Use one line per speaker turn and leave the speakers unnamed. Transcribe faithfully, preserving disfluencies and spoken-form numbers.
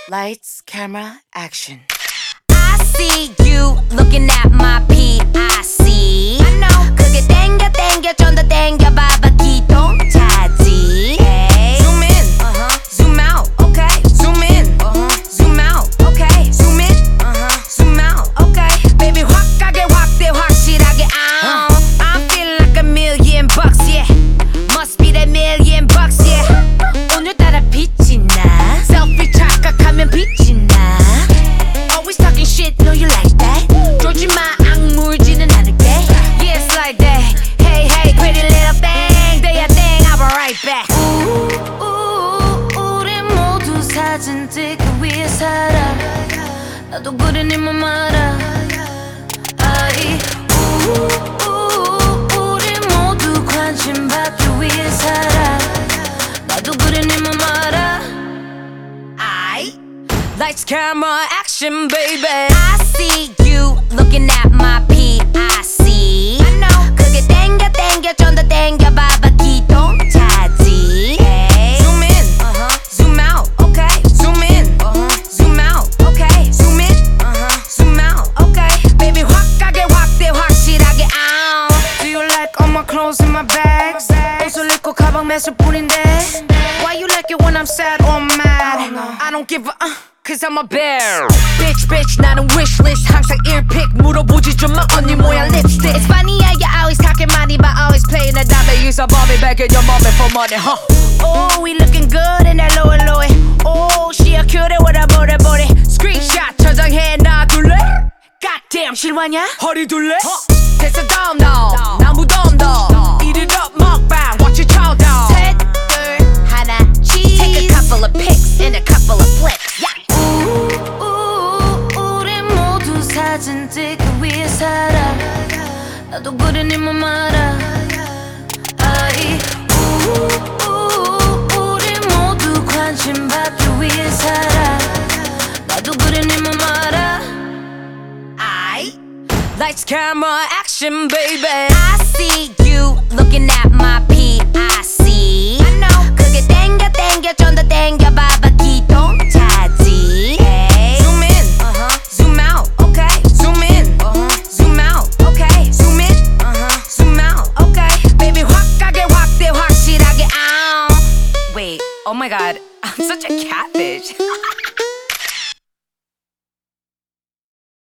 Lights, camera, action.
I see you looking at my P I C. I know. 그게 땡겨 땡겨 좀 더 땡겨 봐봐 기동 차지. Hey. Zoom in, uh-huh. Zoom out, okay. Zoom in, uh-huh. Zoom out, okay. Zoom in, uh-huh. Zoom out, okay. Baby 확 가게 확대 확실하게. Uh. I'm feeling like a million bucks, yeah. Must be that million bucks, yeah. 오늘따라 빛이 나. Selfie 착각하면 빛이 나. Always talking shit, know you like that. 쫄지 마, 악물지는 않을게. Yeah, it's like that. Hey, hey, pretty little thing. Do your thing, I'll be right back. 우, 우리 모두 사진 찍기 위해 살아. 나도 그래 네 맘 알아. 아이, 우, 우리 모두 관심 받기 위해 살아. 나도 그래 네 맘 알아. 아이. Lights, camera, action, baby. I see you looking at my P I C. I know. 그게 땡겨 땡겨 좀 더 땡겨 봐봐 기동 차지. Hey. Zoom in, uh-huh. Zoom out, okay. Zoom in, uh-huh. Zoom out, okay. Zoom in, uh-huh. Zoom out, okay. Baby 확 가게 확대 확실하게. Ow.
Do you like all my clothes in my bags? 옷을 입고 가방 매실 뿐인데. Why you like it when I'm sad or mad? I don't give a uh. Cause I'm a bear. Bitch, bitch, 나는 wishlist. 항상 earpick 물어보지 좀 마 언니 모양 lipstick. It's funny how you always talking money but always playing the dummy. Use a bomb back in your mommy for money, huh? Oh, we looking good in that lower lower. Oh, she a cutie with a booty booty. Screenshot 저장해 놔둘래? Goddamn 실화냐? 허리 둘래? 됐어 dumb dumb. 나 무덤덤. Eat it up 먹방. Watch it chow down.
셋, 둘, 하나, cheese.
Take a couple of pics and a couple of flicks. Yeah.
사진 찍기 위해 살아. 나도 그래 네 맘 알아. 아이, 우, 우, 우리 모두 관심 받기 위해 살아. 나도 그래 네 맘 알아. 아이.
Lights, camera, action, baby.
I see you looking at my P I C. I know. 그게 땡겨 땡겨 좀 더 땡겨 봐봐 기동 차지. Hey.
Zoom in, uh-huh. Zoom out, okay. Zoom in, uh-huh. Zoom out, okay. Zoom in, uh-huh. Zoom out, okay.
Baby 확 가게 확대 확실하게. Ow.
Wait, oh my god, I'm such a catfish.